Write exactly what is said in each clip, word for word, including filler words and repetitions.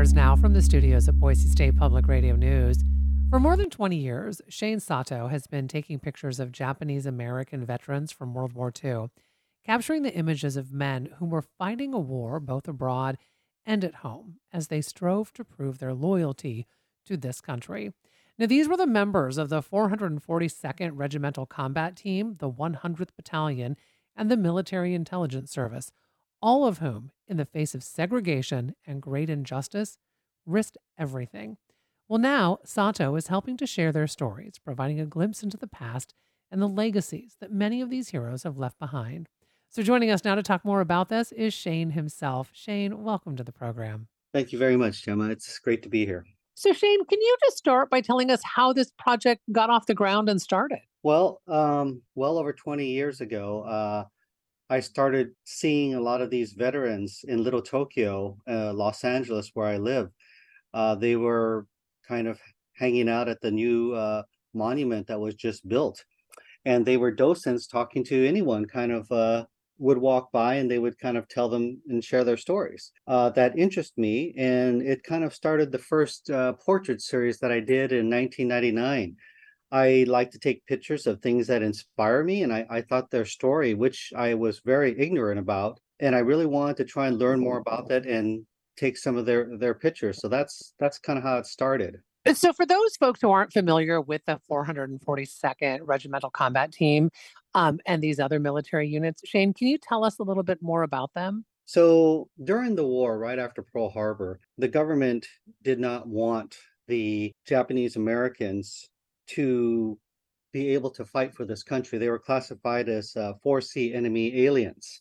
Matters Now from the studios at Boise State Public Radio News. For more than twenty years, Shane Sato has been taking pictures of Japanese American veterans from World War two, capturing the images of men who were fighting a war both abroad and at home as they strove to prove their loyalty to this country. Now, these were the members of the four hundred forty-second Regimental Combat Team, the one hundredth Battalion, and the Military Intelligence Service, all of whom, in the face of segregation and great injustice, risked everything. Well, now Sato is helping to share their stories, providing a glimpse into the past and the legacies that many of these heroes have left behind. So joining us now to talk more about this is Shane himself. Shane, welcome to the program. Thank you very much, Gemma. It's great to be here. So Shane, can you just start by telling us how this project got off the ground and started? Well, um, well over twenty years ago, uh, I started seeing a lot of these veterans in Little Tokyo, uh, Los Angeles, where I live. Uh, they were kind of hanging out at the new uh, monument that was just built. And they were docents talking to anyone, kind of uh, would walk by and they would kind of tell them and share their stories. Uh, that interested me. And it kind of started the first uh, portrait series that I did in nineteen ninety-nine. I like to take pictures of things that inspire me. And I, I thought their story, which I was very ignorant about, and I really wanted to try and learn more about that and take some of their, their pictures. So that's that's kind of how it started. So for those folks who aren't familiar with the four hundred forty-second Regimental Combat Team um, and these other military units, Shane, can you tell us a little bit more about them? So during the war, right after Pearl Harbor, the government did not want the Japanese Americans to be able to fight for this country. They were classified as uh, four C enemy aliens.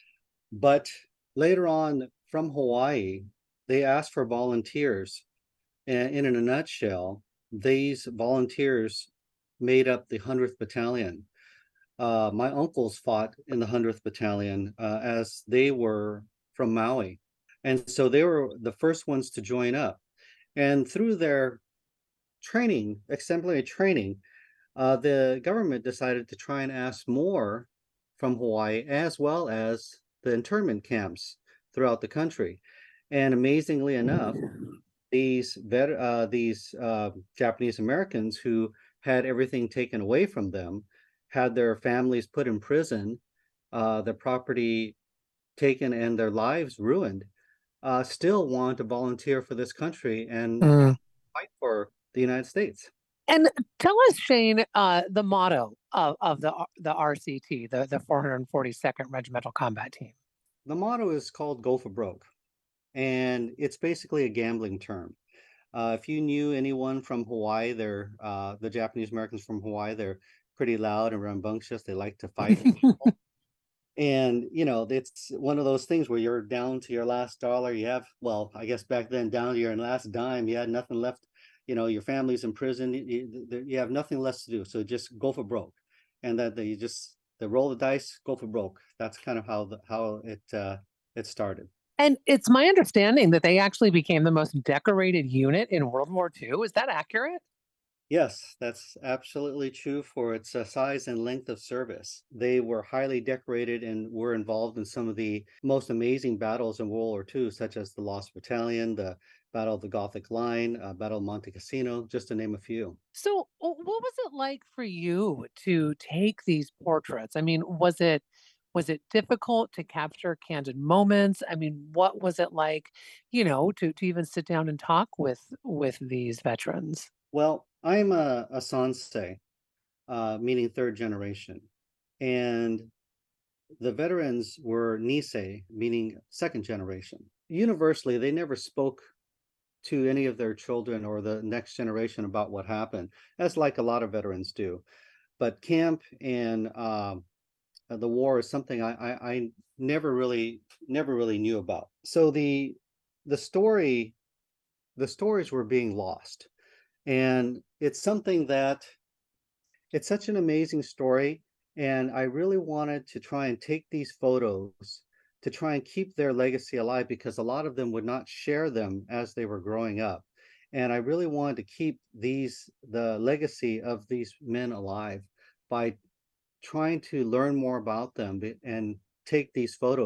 But later on from Hawaii, they asked for volunteers. And in a nutshell, these volunteers made up the one hundredth Battalion. Uh, my uncles fought in the one hundredth Battalion uh, as they were from Maui. And so they were the first ones to join up. And through their training, exemplary training, uh, the government decided to try and ask more from Hawaii, as well as the internment camps throughout the country. And amazingly enough, these vet, uh, these uh, Japanese Americans who had everything taken away from them, had their families put in prison, uh, their property taken, and their lives ruined, uh, still want to volunteer for this country and Mm. fight for the United States. And tell us, Shane, uh, the motto of, of the the R C T, the, the four hundred forty-second Regimental Combat Team. The motto is called "Go for Broke," and it's basically a gambling term. Uh, if you knew anyone from Hawaii, they're uh, the Japanese Americans from Hawaii. They're pretty loud and rambunctious. They like to fight. And, you know, it's one of those things where you're down to your last dollar. You have, well, I guess back then, down to your last dime. You had nothing left. You know, your family's in prison. You, you have nothing less to do. So just go for broke. And that you just they roll the dice, go for broke. That's kind of how the, how it uh, it started. And it's my understanding that they actually became the most decorated unit in World War two. Is that accurate? Yes, that's absolutely true for its uh, size and length of service. They were highly decorated and were involved in some of the most amazing battles in World War two, such as the Lost Battalion, the Battle of the Gothic Line, uh, Battle of Monte Cassino, just to name a few. So, uh, what was it like for you to take these portraits? I mean, was it was it difficult to capture candid moments? I mean, what was it like, you know, to to even sit down and talk with with these veterans? Well, I'm a, a Sansei, uh, meaning third generation, and the veterans were Nisei, meaning second generation. Universally, they never spoke to any of their children or the next generation about what happened, as like a lot of veterans do. But camp and um, uh, the war is something I, I, I never really never really knew about. So the the story the stories were being lost, and it's something that it's such an amazing story. And I really wanted to try and take these photos to try and keep their legacy alive, because a lot of them would not share them as they were growing up. And I really wanted to keep these the legacy of these men alive by trying to learn more about them and take these photos.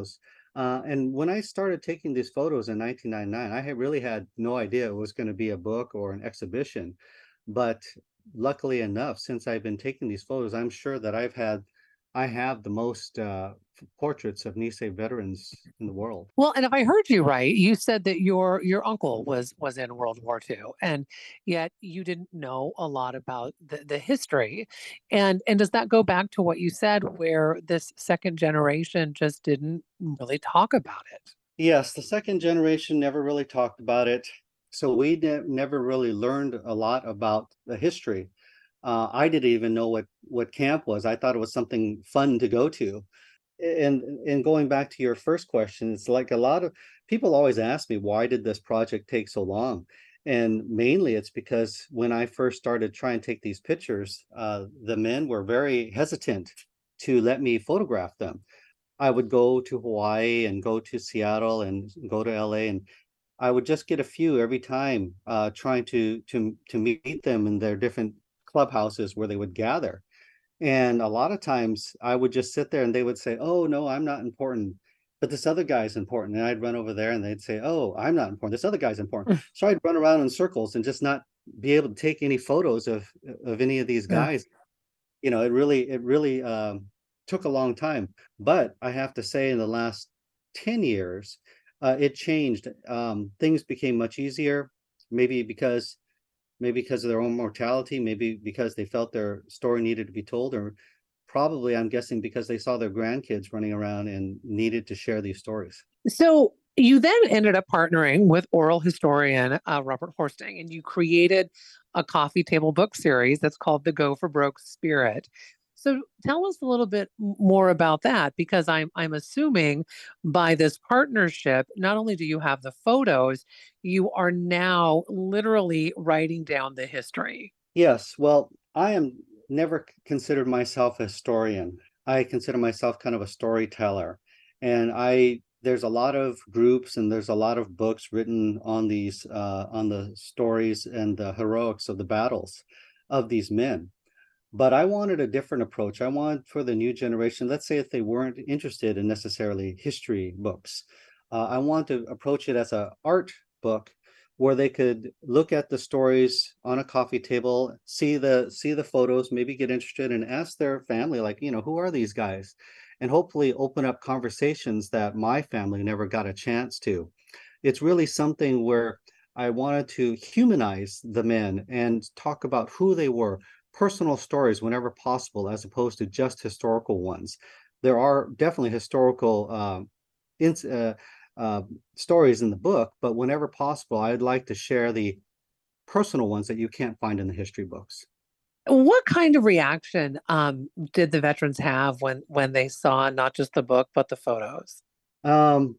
Uh, and when I started taking these photos in nineteen ninety-nine, I had really had no idea it was going to be a book or an exhibition. But luckily enough, since I've been taking these photos, I'm sure that I've had, I have the most uh, f- portraits of Nisei veterans in the world. Well, and if I heard you right, you said that your your uncle was was in World War two, and yet you didn't know a lot about the, the history. And and does that go back to what you said, where this second generation just didn't really talk about it? Yes, the second generation never really talked about it. So we ne- never really learned a lot about the history. Uh, I didn't even know what what camp was. I thought it was something fun to go to. And and going back to your first question, it's like a lot of people always ask me, why did this project take so long? And mainly it's because when I first started trying to take these pictures, uh, the men were very hesitant to let me photograph them. I would go to Hawaii and go to Seattle and go to L A, and I would just get a few every time, uh, trying to to to meet them in their different clubhouses where they would gather. And a lot of times I would just sit there and they would say, "Oh, no, I'm not important, but this other guy's important." And I'd run over there and they'd say, "Oh, I'm not important. This other guy's important." So I'd run around in circles and just not be able to take any photos of of any of these Yeah. guys. You know, it really it really um, took a long time. But I have to say, in the last ten years, uh, it changed. Um, things became much easier, maybe because maybe because of their own mortality, maybe because they felt their story needed to be told, or probably, I'm guessing, because they saw their grandkids running around and needed to share these stories. So you then ended up partnering with oral historian uh, Robert Horsting, and you created a coffee table book series that's called The Go for Broke Spirit. So tell us a little bit more about that, because I'm I'm assuming by this partnership, not only do you have the photos, you are now literally writing down the history. Yes, well, I am never c- considered myself a historian. I consider myself kind of a storyteller. And I there's a lot of groups and there's a lot of books written on these uh, on the stories and the heroics of the battles of these men. But I wanted a different approach. I wanted for the new generation, let's say if they weren't interested in necessarily history books, uh, I want to approach it as a art book where they could look at the stories on a coffee table, see the see the photos, maybe get interested and ask their family, like, you know, who are these guys? And hopefully open up conversations that my family never got a chance to. It's really something where I wanted to humanize the men and talk about who they were, personal stories whenever possible, as opposed to just historical ones. There are definitely historical uh, ins- uh, uh, stories in the book, but whenever possible, I'd like to share the personal ones that you can't find in the history books. What kind of reaction um, did the veterans have when when they saw not just the book but the photos? Um,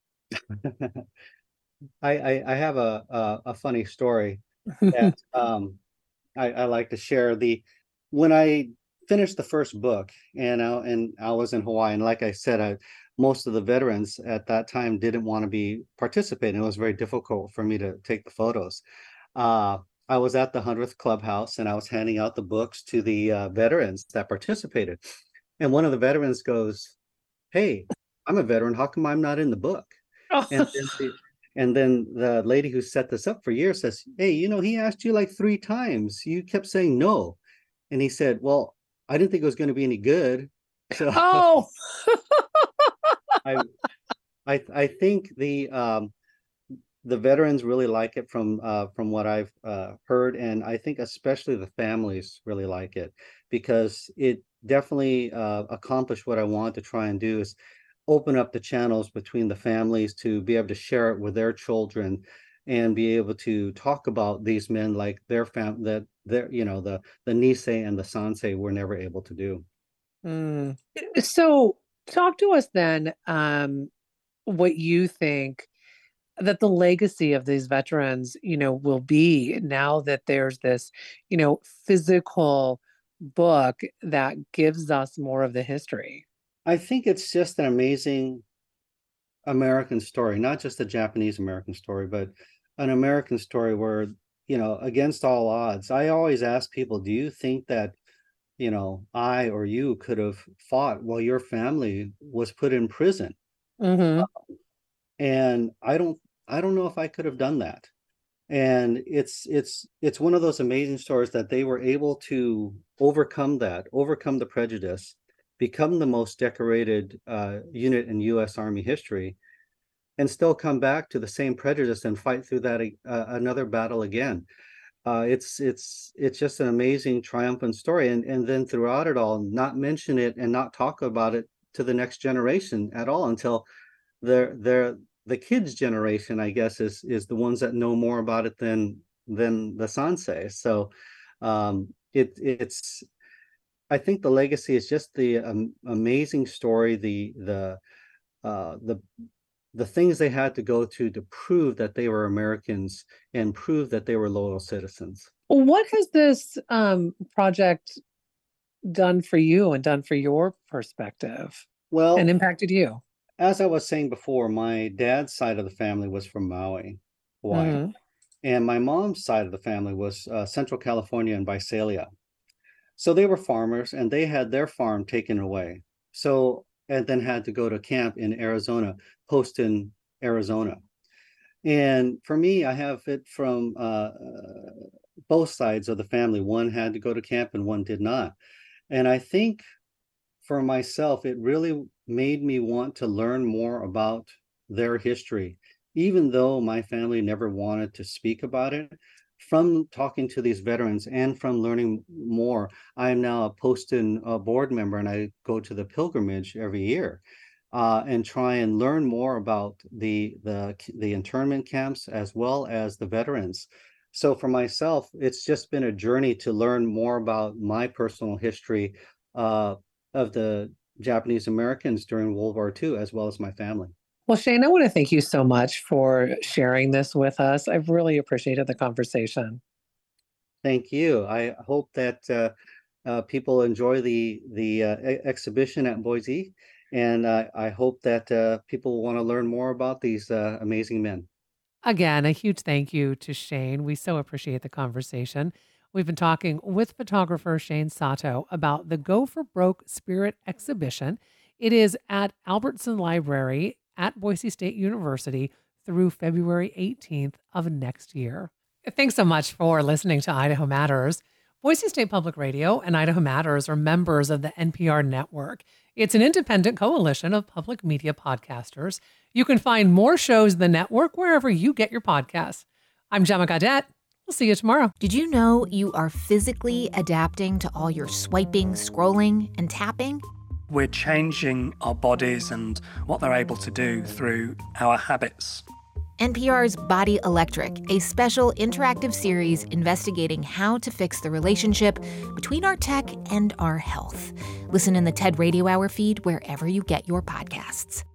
I, I, I have a, a, a funny story that um, I, I like to share. The when I finished the first book, and I, and I was in Hawaii, and like I said, I, most of the veterans at that time didn't want to be participating. It was very difficult for me to take the photos. Uh, I was at the hundredth Clubhouse, and I was handing out the books to the uh, veterans that participated. And one of the veterans goes, "Hey, I'm a veteran. How come I'm not in the book?" And then the and then the lady who set this up for years says, "Hey, you know, he asked you like three times. You kept saying no." And he said, "Well, I didn't think it was going to be any good." So Oh, I I I think the um the veterans really like it from uh from what I've uh heard, and I think especially the families really like it because it definitely uh accomplished what I want to try and do is open up the channels between the families to be able to share it with their children and be able to talk about these men like their fam that their you know the the Nisei and the Sansei were never able to do. mm. So talk to us then, um, what you think that the legacy of these veterans, you know, will be now that there's this, you know, physical book that gives us more of the history. I think it's just an amazing American story, not just a Japanese American story, but an American story where, you know, against all odds, I always ask people, do you think that, you know, I or you could have fought while your family was put in prison? Mm-hmm. And I don't I don't know if I could have done that. And it's it's it's one of those amazing stories that they were able to overcome that, overcome the prejudice, become the most decorated uh, unit in U S Army history, and still come back to the same prejudice and fight through that uh, another battle again. Uh, it's it's it's just an amazing triumphant story, and and then throughout it all, not mention it and not talk about it to the next generation at all until they're they're the kids generation, I guess, is is the ones that know more about it than than the Sansei. So um, it it's I think the legacy is just the um, amazing story, the the uh, the the things they had to go to to prove that they were Americans and prove that they were loyal citizens. What has this um, project done for you and done for your perspective and Well, impacted you? as I was saying before, my dad's side of the family was from Maui, Hawaii, Mm-hmm. and my mom's side of the family was uh, Central California and Visalia. So they were farmers and they had their farm taken away. So, and then had to go to camp in Arizona, Poston, Arizona. And for me, I have it from uh, both sides of the family. One had to go to camp and one did not. And I think for myself, it really made me want to learn more about their history, even though my family never wanted to speak about it. From talking to these veterans and from learning more, I am now a Poston uh, board member, and I go to the pilgrimage every year uh, and try and learn more about the the the internment camps as well as the veterans. So for myself, it's just been a journey to learn more about my personal history uh, of the Japanese Americans during World War Two, as well as my family. Well, Shane, I want to thank you so much for sharing this with us. I've really appreciated the conversation. Thank you. I hope that uh, uh, people enjoy the the uh, e- exhibition at Boise, and uh, I hope that uh, people want to learn more about these uh, amazing men. Again, a huge thank you to Shane. We so appreciate the conversation. We've been talking with photographer Shane Sato about the Go for Broke Spirit exhibition. It is at Albertson Library at Boise State University through February eighteenth of next year. Thanks so much for listening to Idaho Matters. Boise State Public Radio and Idaho Matters are members of the N P R network. It's an independent coalition of public media podcasters. You can find more shows in the network wherever you get your podcasts. I'm Gemma Gaudette. We'll see you tomorrow. Did you know you are physically adapting to all your swiping, scrolling, and tapping? We're changing our bodies and what they're able to do through our habits. N P R's Body Electric, a special interactive series investigating how to fix the relationship between our tech and our health. Listen in the TED Radio Hour feed wherever you get your podcasts.